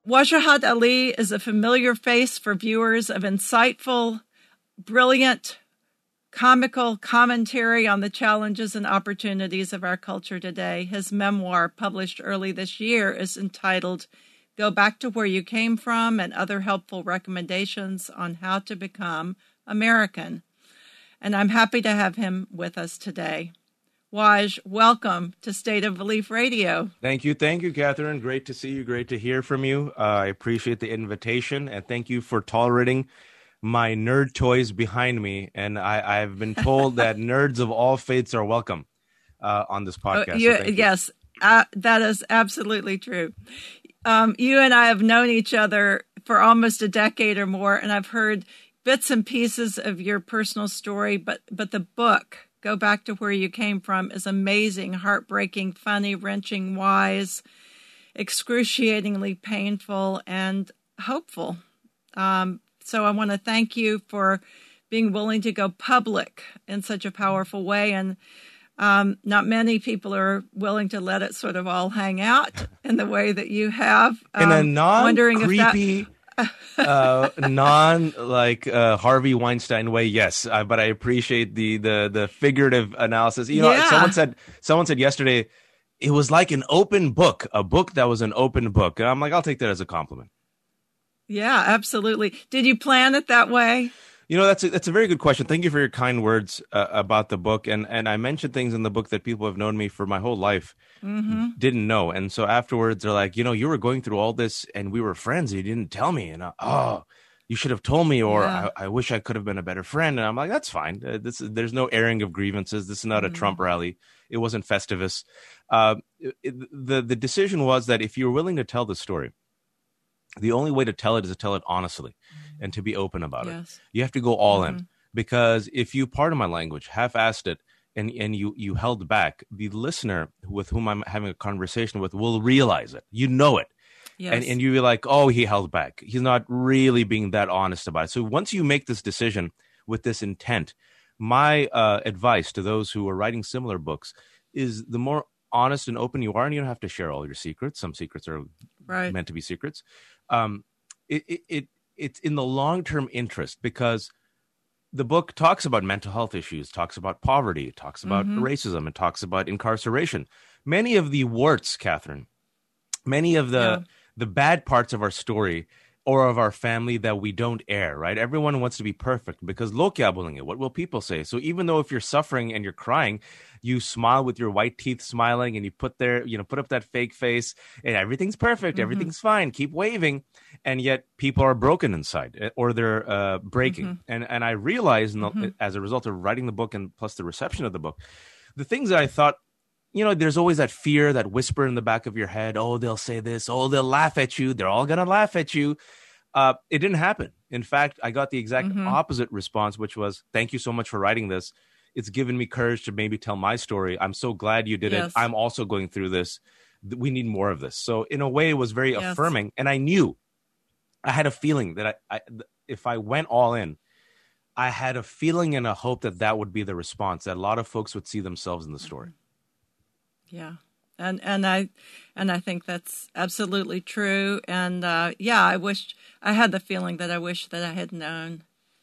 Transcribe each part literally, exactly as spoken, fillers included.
Wajahat Ali is a familiar face for viewers of insightful, brilliant, comical commentary on the challenges and opportunities of our culture today. His memoir, published early this year, is entitled Go Back to Where You Came From and Other Helpful Recommendations on How to Become American. And I'm happy to have him with us today. Waj, welcome to State of Belief Radio. Thank you. Thank you, Catherine. Great to see you. Great to hear from you. Uh, I appreciate the invitation, and thank you for tolerating my nerd toys behind me. And I, I've been told that nerds of all faiths are welcome uh, on this podcast. Oh, you, so you. Yes, uh, that is absolutely true. Um, you and I have known each other for almost a decade or more, and I've heard bits and pieces of your personal story, but but the book, Go Back to Where You Came From, is amazing, heartbreaking, funny, wrenching, wise, excruciatingly painful, and hopeful. Um, so I want to thank you for being willing to go public in such a powerful way. And um, not many people are willing to let it sort of all hang out in the way that you have. Um, in a That... non-creepy... uh, non like uh, Harvey Weinstein way, yes, uh, but I appreciate the the the figurative analysis. You know, yeah. someone said someone said yesterday it was like an open book, a book that was an open book. And I'm like, I'll take that as a compliment. Yeah, absolutely. Did you plan it that way? You know, that's a, that's a very good question. Thank you for your kind words uh, about the book. And and I mentioned things in the book that people have known me for my whole life mm-hmm. didn't know. And so afterwards, they're like, you know, you were going through all this and we were friends. And you didn't tell me. And I, oh, you should have told me, or yeah. I, I wish I could have been a better friend. And I'm like, that's fine. Uh, this is, there's no airing of grievances. This is not mm-hmm. a Trump rally. It wasn't Festivus. Uh, it, the the decision was that if you're willing to tell the story, the only way to tell it is to tell it honestly mm-hmm. and to be open about yes. it. You have to go all mm-hmm. in. Because if you, pardon my language, half-assed it and, and you, you held back, the listener with whom I'm having a conversation with will realize it. You know it. Yes. And, and you'll be like, oh, he held back. He's not really being that honest about it. So once you make this decision with this intent, my uh, advice to those who are writing similar books is the more honest and open you are, and you don't have to share all your secrets. Some secrets are right. meant to be secrets. Um, it, it, it It's in the long-term interest, because the book talks about mental health issues, talks about poverty, talks about mm-hmm. racism, it talks about incarceration. Many of the warts, Catherine, many of the yeah. the bad parts of our story or of our family that we don't air, right? Everyone wants to be perfect because lokya it. What will people say? So even though if you're suffering and you're crying, you smile with your white teeth smiling and you put there, you know, put up that fake face and everything's perfect. Mm-hmm. Everything's fine. Keep waving. And yet people are broken inside or they're uh, breaking. Mm-hmm. And and I realized in the, mm-hmm. as a result of writing the book and plus the reception of the book, the things that I thought, you know, there's always that fear, that whisper in the back of your head. Oh, they'll say this. Oh, they'll laugh at you. They're all going to laugh at you. Uh, it didn't happen. In fact, I got the exact mm-hmm. opposite response, which was, thank you so much for writing this. It's given me courage to maybe tell my story. I'm so glad you did yes. it. I'm also going through this. We need more of this. So in a way, it was very yes. affirming. And I knew, I had a feeling that I, I, if I went all in, I had a feeling and a hope that that would be the response, that a lot of folks would see themselves in the story. Yeah. And and I and I think that's absolutely true. And uh, yeah, I wish I had the feeling that I wish that I had known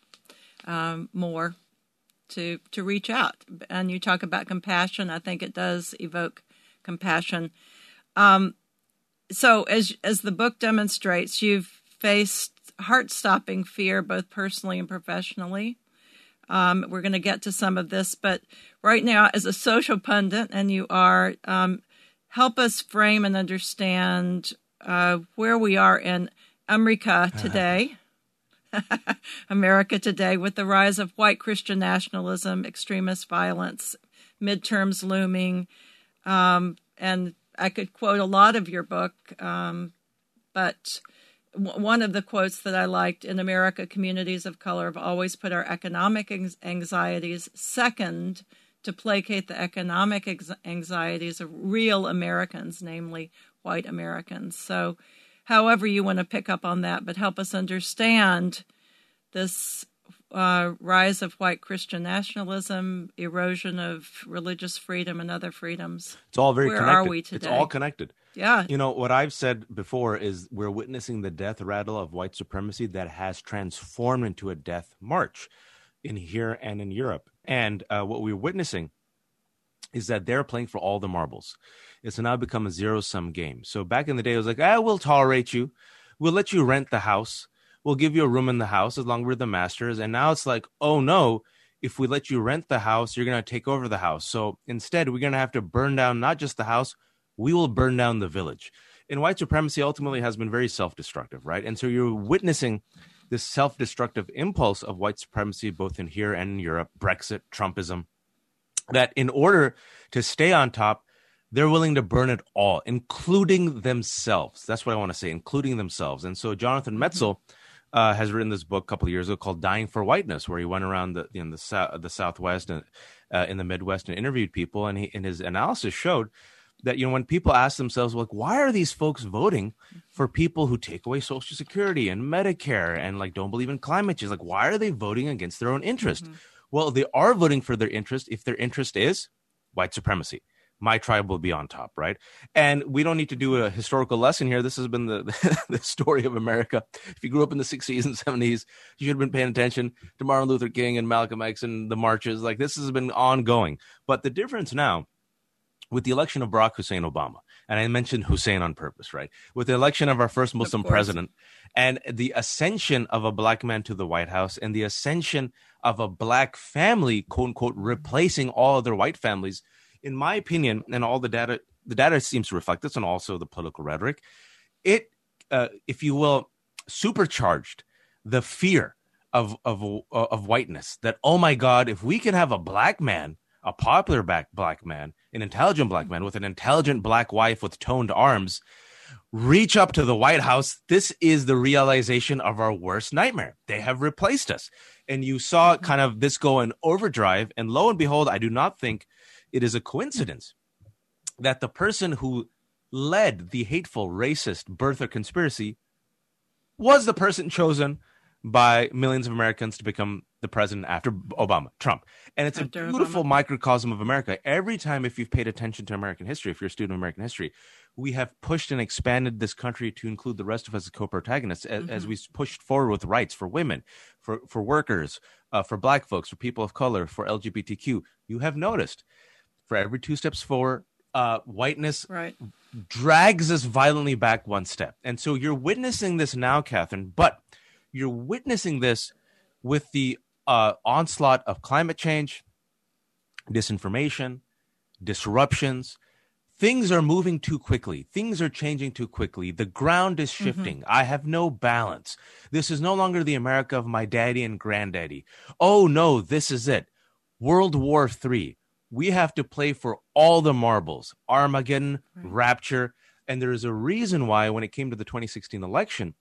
um, more to to reach out. And you talk about compassion. I think it does evoke compassion. Um, so as as the book demonstrates, you've faced heart-stopping fear both personally and professionally. Um, we're going to get to some of this, but right now, as a social pundit, and you are. Um, Help us frame and understand uh, where we are in America today, America today, with the rise of white Christian nationalism, extremist violence, midterms looming. Um, and I could quote a lot of your book, um, but w- one of the quotes that I liked, in America, communities of color have always put our economic anxieties second to placate the economic ex- anxieties of real Americans, namely white Americans. So however you want to pick up on that, but help us understand this uh, rise of white Christian nationalism, erosion of religious freedom and other freedoms. It's all very Where connected. Where are we today? It's all connected. Yeah. You know, what I've said before is we're witnessing the death rattle of white supremacy that has transformed into a death march in here and in Europe. And uh, what we're witnessing is that they're playing for all the marbles. It's now become a zero-sum game. So back in the day, it was like, ah, we'll tolerate you. We'll let you rent the house. We'll give you a room in the house as long as we're the masters. And now it's like, oh, no, if we let you rent the house, you're going to take over the house. So instead, we're going to have to burn down not just the house, we will burn down the village. And white supremacy ultimately has been very self-destructive, right? And so you're witnessing this self-destructive impulse of white supremacy, both in here and in Europe, Brexit, Trumpism, that in order to stay on top, they're willing to burn it all, including themselves. That's what I want to say, including themselves. And so Jonathan Metzl uh, has written this book a couple of years ago called Dying for Whiteness, where he went around the, in the, so- the Southwest and uh, in the Midwest and interviewed people. And, he, and his analysis showed that, you know, when people ask themselves, like, why are these folks voting for people who take away Social Security and Medicare and, like, don't believe in climate change? Like, why are they voting against their own interest? Mm-hmm. Well, they are voting for their interest if their interest is white supremacy. My tribe will be on top, right? And we don't need to do a historical lesson here. This has been the, the story of America. If you grew up in the sixties and seventies, you should have been paying attention to Martin Luther King and Malcolm X and the marches. Like, this has been ongoing. But the difference now, with the election of Barack Hussein Obama, and I mentioned Hussein on purpose, right? With the election of our first Muslim president and the ascension of a black man to the White House and the ascension of a black family, quote unquote, replacing all other white families, in my opinion, and all the data, the data seems to reflect this, and also the political rhetoric, it, uh, if you will, supercharged the fear of, of, of whiteness that, oh my God, if we can have a black man, a popular black, black man, an intelligent black man with an intelligent black wife with toned arms, reach up to the White House, this is the realization of our worst nightmare. They have replaced us. And you saw kind of this go in overdrive. And lo and behold, I do not think it is a coincidence that the person who led the hateful, racist birther conspiracy was the person chosen by millions of Americans to become the president after Obama, Trump. And it's after a beautiful Obama. Microcosm of America. Every time, if you've paid attention to American history, if you're a student of American history, we have pushed and expanded this country to include the rest of us as co-protagonists as, mm-hmm. as we pushed forward with rights for women, for, for workers, uh, for black folks, for people of color, for L G B T Q. You have noticed for every two steps forward, uh, whiteness right. drags us violently back one step. And so you're witnessing this now, Catherine, but you're witnessing this with the uh, onslaught of climate change, disinformation, disruptions. Things are moving too quickly. Things are changing too quickly. The ground is shifting. Mm-hmm. I have no balance. This is no longer the America of my daddy and granddaddy. Oh, no, this is it. World War Three. We have to play for all the marbles. Armageddon, right. Rapture. And there is a reason why when it came to the twenty sixteen election,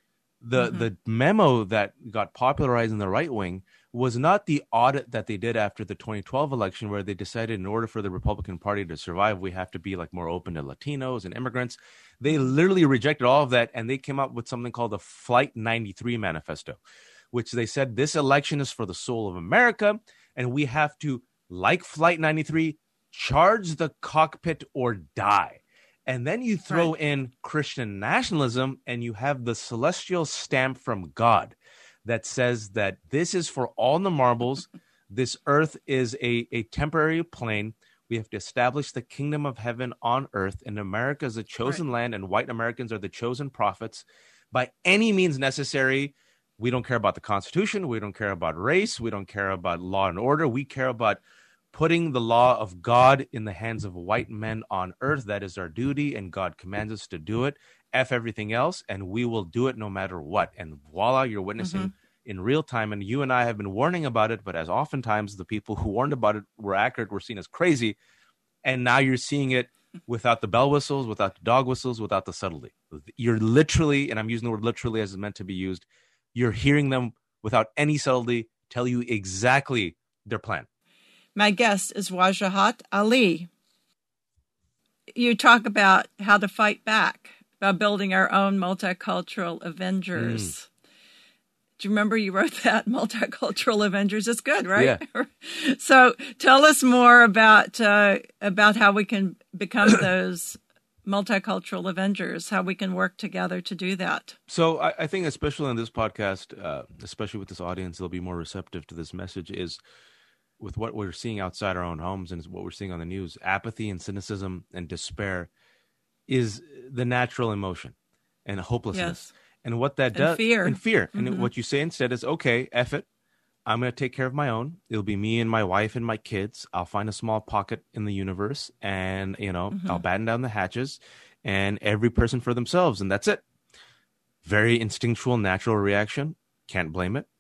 The mm-hmm. the memo that got popularized in the right wing was not the audit that they did after the twenty twelve election, where they decided in order for the Republican Party to survive, we have to be like more open to Latinos and immigrants. They literally rejected all of that, and they came up with something called the Flight ninety-three Manifesto, which they said this election is for the soul of America, and we have to, like Flight ninety-three, charge the cockpit or die. And then you throw right. in Christian nationalism, and you have the celestial stamp from God that says that this is for all the marbles. This earth is a, a temporary plane. We have to establish the kingdom of heaven on earth, and America is the chosen right. land, and white Americans are the chosen prophets. By any means necessary, we don't care about the Constitution. We don't care about race. We don't care about law and order. We care about putting the law of God in the hands of white men on earth. That is our duty, and God commands us to do it. F everything else, and we will do it no matter what. And voila, you're witnessing mm-hmm. in real time. And you and I have been warning about it, but as oftentimes the people who warned about it were accurate, were seen as crazy. And now you're seeing it without the bell whistles, without the dog whistles, without the subtlety. You're literally, and I'm using the word literally as it's meant to be used, you're hearing them without any subtlety tell you exactly their plan. My guest is Wajahat Ali. You talk about how to fight back by building our own multicultural Avengers. Mm. Do you remember you wrote that, Multicultural Avengers? It's good, right? Yeah. So tell us more about uh, about how we can become those multicultural Avengers, how we can work together to do that. So I, I think, especially on this podcast, uh, especially with this audience, they'll be more receptive to this message. Is with what we're seeing outside our own homes and what we're seeing on the news, apathy and cynicism and despair is the natural emotion, and hopelessness. Yes. And what that and does, fear. and fear. Mm-hmm. And what you say instead is, okay, F it. I'm going to take care of my own. It'll be me and my wife and my kids. I'll find a small pocket in the universe, and, you know, mm-hmm. I'll batten down the hatches, and every person for themselves. And that's it. Very instinctual, natural reaction. Can't blame it.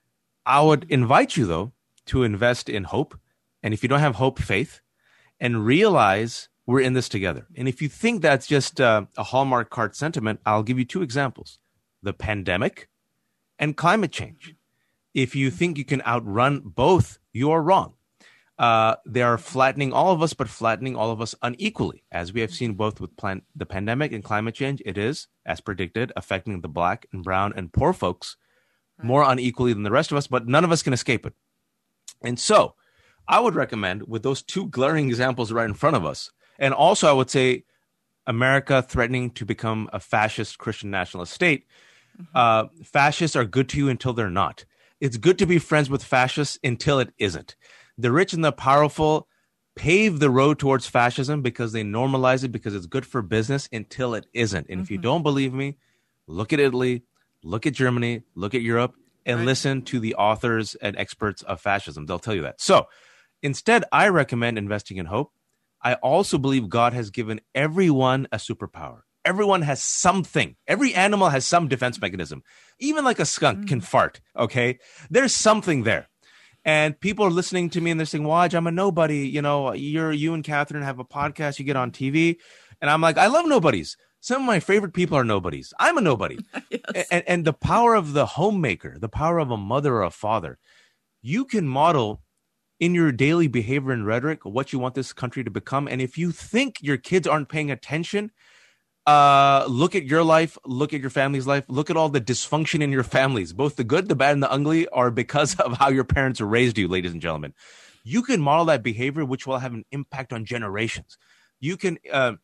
I would invite you, though, to invest in hope. And if you don't have hope, faith, and realize we're in this together. And if you think that's just uh, a Hallmark card sentiment, I'll give you two examples: the pandemic and climate change. If you think you can outrun both, you're wrong. Uh, they are flattening all of us, but flattening all of us unequally. As we have seen both with plan- the pandemic and climate change, it is, as predicted, affecting the black and brown and poor folks more unequally than the rest of us, but none of us can escape it. And so I would recommend, with those two glaring examples right in front of us, and also I would say America threatening to become a fascist Christian nationalist state, mm-hmm. uh, fascists are good to you until they're not. It's good to be friends with fascists until it isn't. The rich and the powerful pave the road towards fascism because they normalize it, because it's good for business, until it isn't. And mm-hmm. if you don't believe me, look at Italy, look at Germany, look at Europe, and right. listen to the authors and experts of fascism. They'll tell you that. So instead, I recommend investing in hope. I also believe God has given everyone a superpower. Everyone has something. Every animal has some defense mechanism. Even like a skunk mm. can fart, okay? There's something there. And people are listening to me and they're saying, Waj, I'm a nobody. You know, you're you and Catherine have a podcast, you get on T V. And I'm like, I love nobodies. Some of my favorite people are nobodies. I'm a nobody. yes. and, and the power of the homemaker, the power of a mother or a father, you can model in your daily behavior and rhetoric what you want this country to become. And if you think your kids aren't paying attention, uh, look at your life, look at your family's life, look at all the dysfunction in your families. Both the good, the bad, and the ugly are because of how your parents raised you, ladies and gentlemen. You can model that behavior, which will have an impact on generations. You can uh,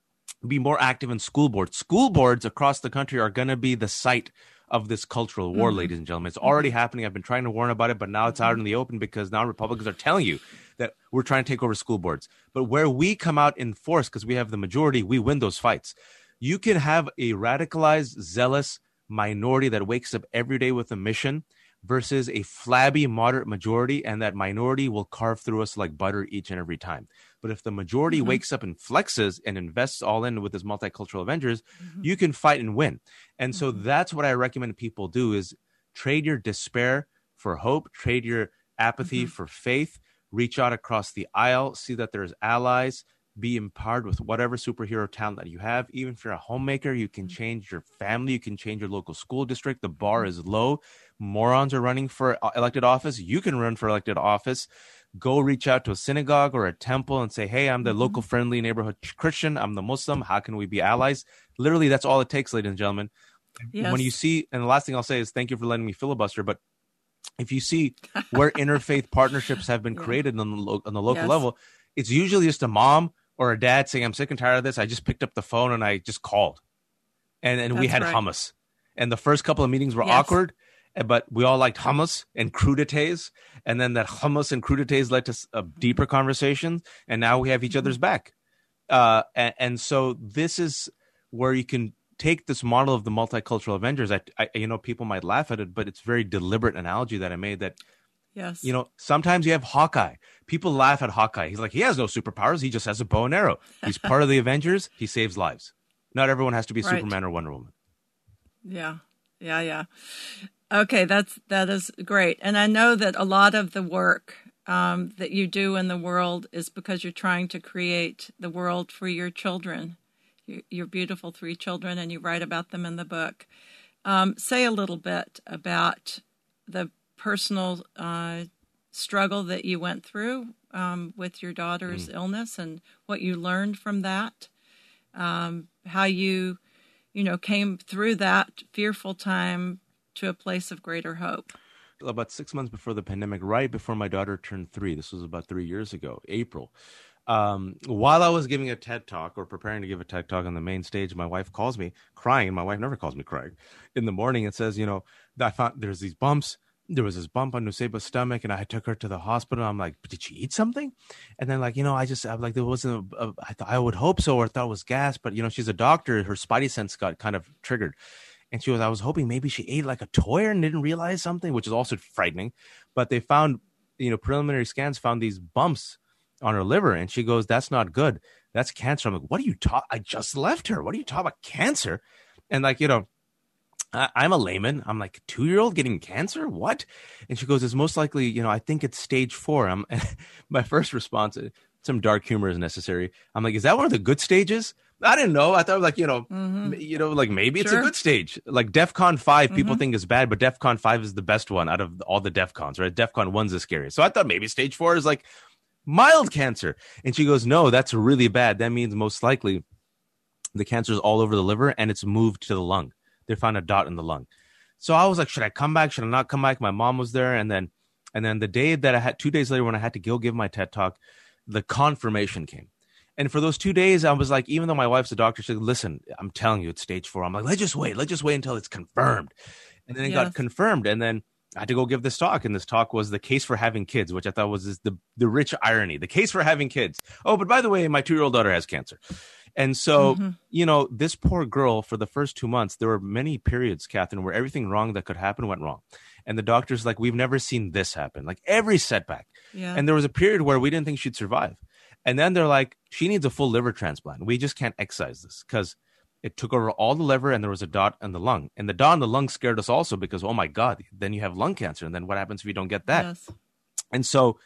be more active in school boards. School boards across the country are going to be the site of this cultural war, mm-hmm. ladies and gentlemen. It's already mm-hmm. happening. I've been trying to warn about it, but now it's out in the open because now Republicans are telling you that we're trying to take over school boards. But where we come out in force, because we have the majority, we win those fights. You can have a radicalized, zealous minority that wakes up every day with a mission versus a flabby, moderate majority, and that minority will carve through us like butter each and every time. But if the majority mm-hmm. wakes up and flexes and invests all in with this multicultural Avengers, mm-hmm. you can fight and win. And mm-hmm. so that's what I recommend people do is trade your despair for hope, trade your apathy mm-hmm. for faith, reach out across the aisle, see that there's allies, be empowered with whatever superhero talent that you have. Even if you're a homemaker, you can change your family, you can change your local school district. The bar is low. Morons are running for elected office. You can run for elected office. Go reach out to a synagogue or a temple and say, hey, I'm the local friendly neighborhood Christian. I'm the Muslim. How can we be allies? Literally, that's all it takes, ladies and gentlemen. Yes. When you see, and the last thing I'll say is thank you for letting me filibuster, but if you see where interfaith partnerships have been yeah. created on the, lo- on the local yes. level, it's usually just a mom or a dad saying, I'm sick and tired of this. I just picked up the phone and I just called. And and we had right. hummus. And the first couple of meetings were yes. awkward, but we all liked hummus and crudités. And then that hummus and crudités led to a deeper conversation. And now we have each other's back. Uh, and, and so this is where you can take this model of the multicultural Avengers. I, I, you know, people might laugh at it, but it's a very deliberate analogy that I made that, yes, you know, sometimes you have Hawkeye. People laugh at Hawkeye. He's like, he has no superpowers. He just has a bow and arrow. He's part of the Avengers. He saves lives. Not everyone has to be right. Superman or Wonder Woman. Yeah. Yeah. Yeah. Okay. That's, that is great. And I know that a lot of the work um, that you do in the world is because you're trying to create the world for your children, your, your beautiful three children, and you write about them in the book. Um, say a little bit about the personal uh, struggle that you went through um, with your daughter's mm. illness and what you learned from that, um, how you, you know, came through that fearful time to a place of greater hope. About six months before the pandemic, right before my daughter turned three, this was about three years ago, April, Um, while I was giving a TED talk or preparing to give a TED talk on the main stage, my wife calls me crying, and my wife never calls me crying in the morning and says, you know, I found there's these bumps. There was this bump on Nuseba's stomach, and I took her to the hospital. I'm like, did she eat something? And then, like, you know, I just, I'm like, there wasn't, a, a, I thought I would hope so, or thought it was gas, but, you know, she's a doctor. Her spidey sense got kind of triggered. And she was, I was hoping maybe she ate like a toy and didn't realize something, which is also frightening. But they found, you know, preliminary scans found these bumps on her liver. And she goes, that's not good. That's cancer. I'm like, what are you talking? I just left her. What are you talking about? Cancer? And like, you know, I, I'm a layman. I'm like, a two-year-old getting cancer? What? And she goes, it's most likely, you know, I think it's stage four. I'm my first response, some dark humor is necessary. I'm like, is that one of the good stages? I didn't know. I thought like, you know, mm-hmm. you know, like maybe it's sure. a good stage. Like DEFCON five, people mm-hmm. think is bad, but DEFCON five is the best one out of all the DEFCONs, right? DEFCON one's the scariest. So I thought maybe stage four is like mild cancer. And she goes, no, that's really bad. That means most likely the cancer is all over the liver and it's moved to the lung. They found a dot in the lung. So I was like, should I come back? Should I not come back? My mom was there. And then, and then the day that I had, two days later when I had to go give my TED talk, the confirmation came. And for those two days, I was like, even though my wife's a doctor, she said, listen, I'm telling you, it's stage four. I'm like, let's just wait. Let's just wait until it's confirmed. And then it yes. got confirmed. And then I had to go give this talk. And this talk was the case for having kids, which I thought was this, the, the rich irony, the case for having kids. Oh, but by the way, my two-year-old daughter has cancer. And so, mm-hmm. you know, this poor girl for the first two months, there were many periods, Catherine, where everything wrong that could happen went wrong. And the doctor's like, we've never seen this happen, like every setback. Yeah. And there was a period where we didn't think she'd survive. And then they're like, she needs a full liver transplant. We just can't excise this because it took over all the liver and there was a dot in the lung. And the dot in the lung scared us also because, oh, my God, then you have lung cancer. And then what happens if you don't get that? Yes. And so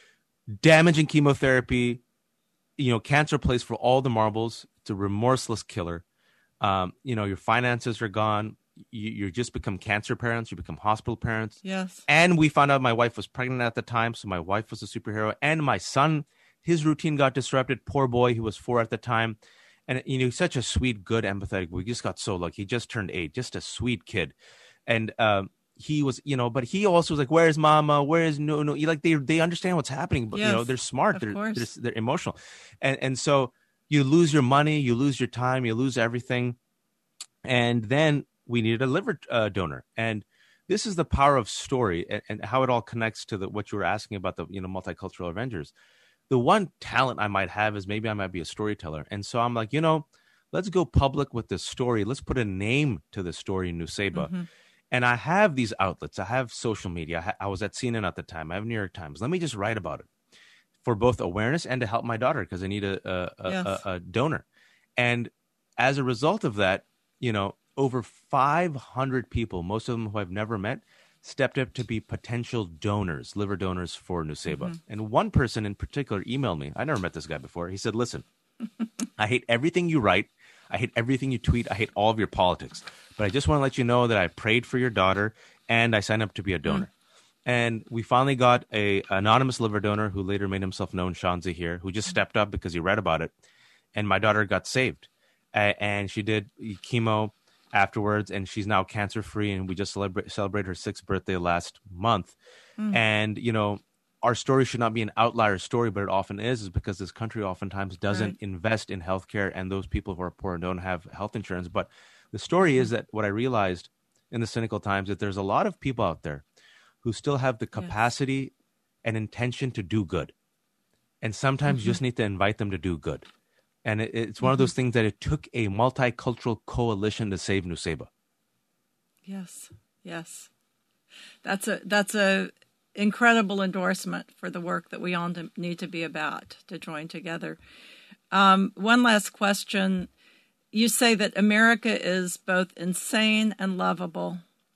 damaging chemotherapy, you know, cancer plays for all the marbles. It's a remorseless killer. Um, you know, your finances are gone. You, you just become cancer parents. You become hospital parents. Yes. And we found out my wife was pregnant at the time. So my wife was a superhero. And my son, his routine got disrupted. Poor boy. He was four at the time. And, you know, he's such a sweet, good, empathetic. We just got so lucky. He just turned eight. Just a sweet kid. And um, he was, you know, but he also was like, where's mama? Where is no, no? Like they they understand what's happening. But, yes, you know, they're smart. They're, they're they're emotional. And And so you lose your money. You lose your time. You lose everything. And then we needed a liver uh, donor. And this is the power of story and, and how it all connects to the, what you were asking about, the, you know, multicultural Avengers. The one talent I might have is maybe I might be a storyteller. And so I'm like, you know, let's go public with this story. Let's put a name to the story in Nuseba. Mm-hmm. And I have these outlets. I have social media. I, ha- I was at C N N at the time. I have New York Times. Let me just write about it for both awareness and to help my daughter because I need a a, a, yes. a a donor. And as a result of that, you know, over five hundred people, most of them who I've never met, stepped up to be potential donors, liver donors for Nuseba. Mm-hmm. And one person in particular emailed me. I never met this guy before. He said, listen, I hate everything you write. I hate everything you tweet. I hate all of your politics. But I just want to let you know that I prayed for your daughter and I signed up to be a donor. Mm-hmm. And we finally got a anonymous liver donor who later made himself known, Sean Zahir, who just stepped up because he read about it. And my daughter got saved. Uh, and she did chemo afterwards, and she's now cancer-free, and we just celebrate celebrate her sixth birthday last month. Mm. And, you know, our story should not be an outlier story, but it often is, is because this country oftentimes doesn't right. invest in healthcare, and those people who are poor and don't have health insurance. But the story is that what I realized in the cynical times that there's a lot of people out there who still have the capacity yes. and intention to do good. And sometimes mm-hmm. you just need to invite them to do good. And it, it's one mm-hmm. of those things that it took a multicultural coalition to save Nuseba. Yes, yes, that's a that's a incredible endorsement for the work that we all need to be about to join together. Um, one last question: you say that America is both insane and lovable.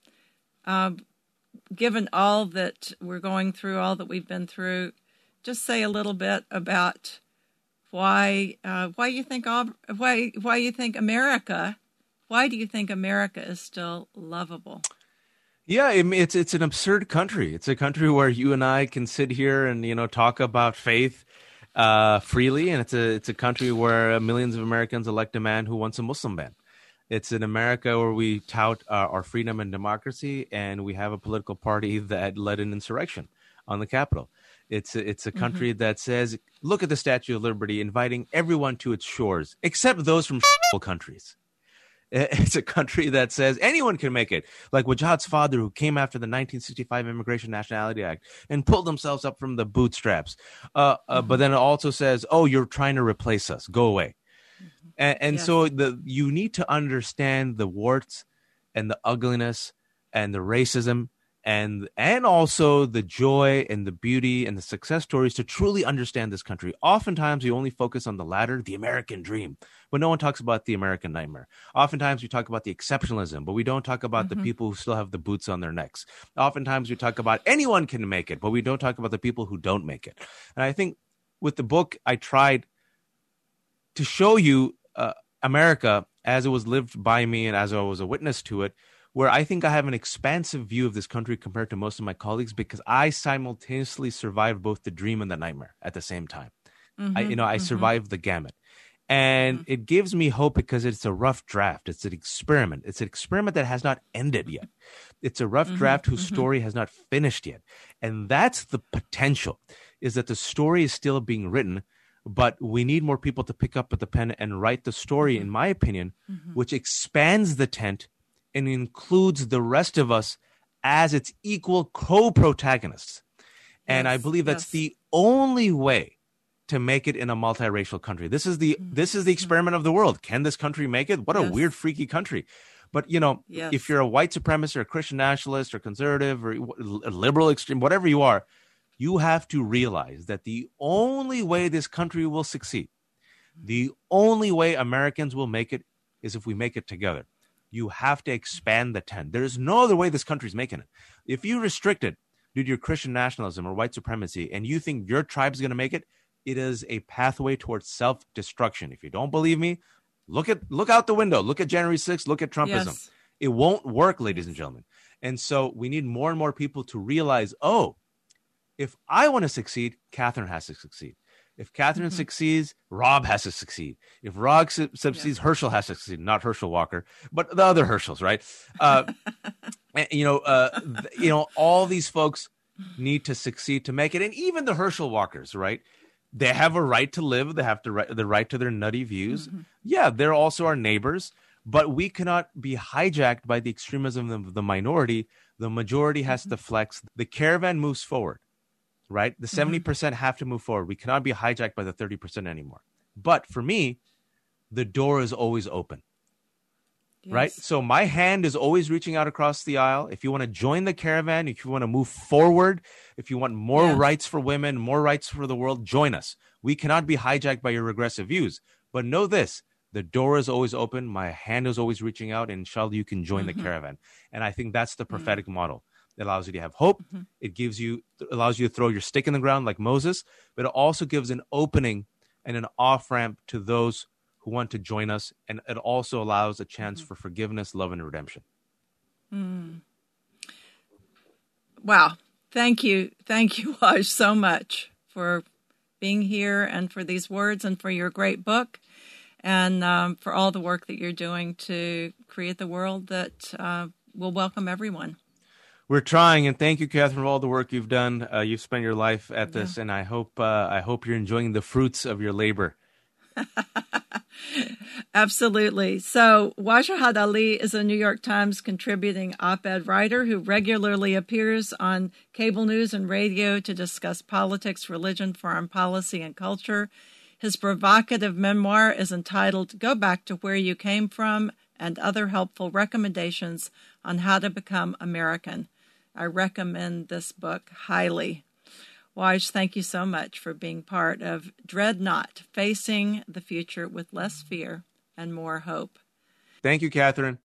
Uh, given all that we're going through, all that we've been through, just say a little bit about why uh, why you think why why you think America why do you think America is still lovable? Yeah, it's it's an absurd country. It's a country where you and I can sit here and, you know, talk about faith uh, freely, and it's a it's a country where millions of Americans elect a man who wants a Muslim ban. It's in America where we tout uh, our freedom and democracy, and we have a political party that led an insurrection on the Capitol. It's a, it's a country mm-hmm. that says, look at the Statue of Liberty, inviting everyone to its shores, except those from countries. It's a country that says anyone can make it, like Wajad's father, who came after the nineteen sixty-five Immigration Nationality Act and pulled themselves up from the bootstraps. Uh, uh, mm-hmm. But then it also says, oh, you're trying to replace us. Go away. Mm-hmm. And, and yes. so the you need to understand the warts and the ugliness and the racism and and also the joy and the beauty and the success stories to truly understand this country. Oftentimes, we only focus on the latter, the American dream, but no one talks about the American nightmare. Oftentimes, we talk about the exceptionalism, but we don't talk about mm-hmm. the people who still have the boots on their necks. Oftentimes, we talk about anyone can make it, but we don't talk about the people who don't make it. And I think with the book, I tried to show you uh, America as it was lived by me and as I was a witness to it, where I think I have an expansive view of this country compared to most of my colleagues because I simultaneously survived both the dream and the nightmare at the same time. Mm-hmm, I, you know, I mm-hmm. survived the gamut. And mm-hmm. it gives me hope because it's a rough draft. It's an experiment. It's an experiment that has not ended yet. It's a rough mm-hmm, draft whose mm-hmm. story has not finished yet. And that's the potential, is that the story is still being written, but we need more people to pick up the pen and write the story, mm-hmm. in my opinion, mm-hmm. which expands the tent and includes the rest of us as its equal co-protagonists. And yes, I believe that's yes. the only way to make it in a multiracial country. This is the mm-hmm. this is the experiment of the world. Can this country make it? What yes. a weird, freaky country. But, you know, yes. if you're a white supremacist or a Christian nationalist or conservative or a liberal extreme, whatever you are, you have to realize that the only way this country will succeed, the only way Americans will make it is if we make it together. You have to expand the tent. There's no other way this country's making it. If you restrict it due to your Christian nationalism or white supremacy and you think your tribe's going to make it, it is a pathway towards self-destruction. If you don't believe me, look at look out the window. Look at January sixth. Look at Trumpism. Yes. It won't work, ladies and gentlemen. And so we need more and more people to realize, oh, if I want to succeed, Catherine has to succeed. If Catherine mm-hmm. succeeds, Rob has to succeed. If Rob su- succeeds, yeah. Herschel has to succeed. Not Herschel Walker, but the other Herschels, right? Uh, you know, uh, you know, all these folks need to succeed to make it, and even the Herschel Walkers, right? They have a right to live. They have to right, the right to their nutty views. Mm-hmm. Yeah, they're also our neighbors, but we cannot be hijacked by the extremism of the minority. The majority has mm-hmm. to flex. The caravan moves forward. Right? The seventy percent mm-hmm. have to move forward. We cannot be hijacked by the thirty percent anymore. But for me, the door is always open. Yes. Right? So my hand is always reaching out across the aisle. If you want to join the caravan, if you want to move forward, if you want more yes. rights for women, more rights for the world, join us. We cannot be hijacked by your regressive views. But know this, the door is always open. My hand is always reaching out, and inshallah, you can join mm-hmm. the caravan. And I think that's the prophetic mm-hmm. model. It allows you to have hope. Mm-hmm. It gives you, allows you to throw your stick in the ground like Moses, but it also gives an opening and an off-ramp to those who want to join us. And it also allows a chance mm-hmm. for forgiveness, love, and redemption. Mm. Wow. Thank you. Thank you, Waj, so much for being here and for these words and for your great book and um, for all the work that you're doing to create the world that uh, will welcome everyone. We're trying, and thank you, Catherine, for all the work you've done. Uh, you've spent your life at this, yeah. and I hope uh, I hope you're enjoying the fruits of your labor. Absolutely. So, Wajahat Ali is a New York Times contributing op-ed writer who regularly appears on cable news and radio to discuss politics, religion, foreign policy, and culture. His provocative memoir is entitled Go Back to Where You Came From and Other Helpful Recommendations on How to Become American. I recommend this book highly. Waj, thank you so much for being part of Dread Not, Facing the Future with Less Fear and More Hope. Thank you, Catherine.